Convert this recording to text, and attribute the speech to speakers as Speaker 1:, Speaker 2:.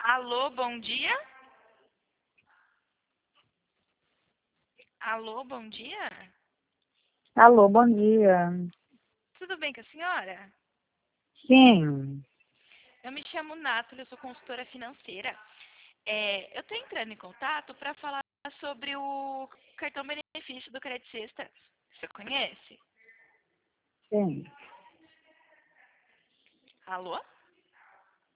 Speaker 1: Alô, bom dia? Alô, bom dia?
Speaker 2: Alô, bom dia.
Speaker 1: Tudo bem com a senhora?
Speaker 2: Sim,
Speaker 1: Eu me chamo Nathalie, eu sou consultora financeira. Eu estou entrando em contato para falar sobre o cartão benefício do Crédito Sexta. Você conhece?
Speaker 2: sim.
Speaker 1: Alô?